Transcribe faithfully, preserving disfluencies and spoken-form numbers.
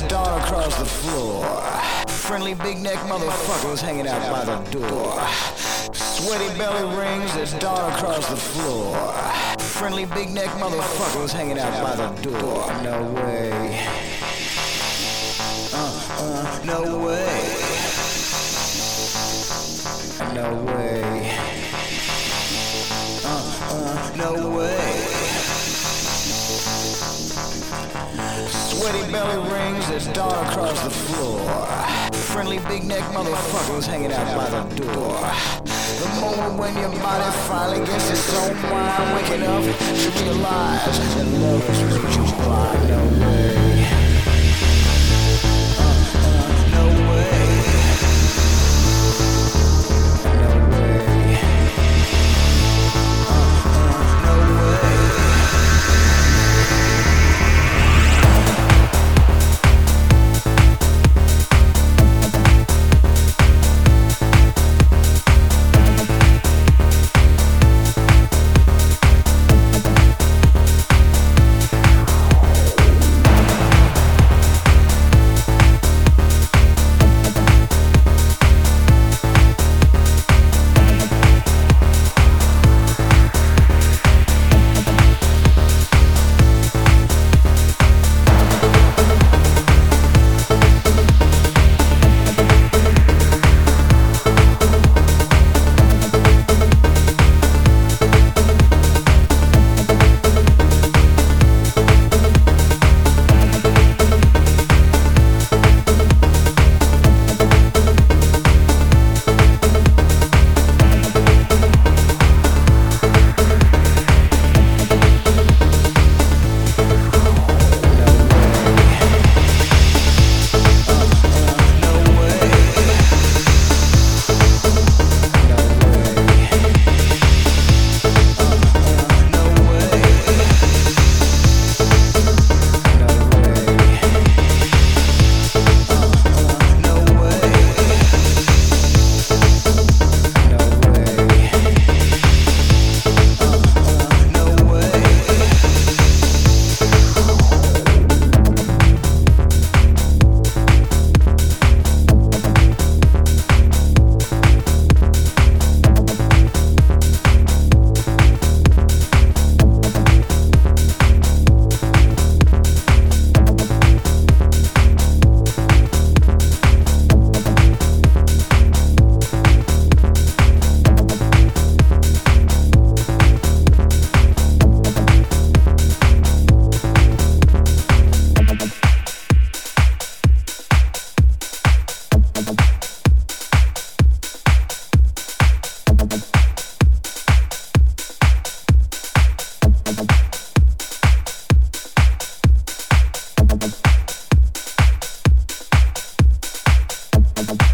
dawn across the floor. Friendly big neck motherfuckers hanging out by the door. Sweaty belly rings that dawn across the floor. Friendly big neck motherfuckers hanging out by the door. No way. Uh, uh, no way. No way. Uh, uh, no way. Sweaty belly rings that dawn across the floor. Friendly big neck motherfuckers hanging out by the door. The moment when your body finally gets its own mind, waking up to realize that love has made you blind. No way. Uh, uh, no way. No way. Uh, uh, no way. Bye.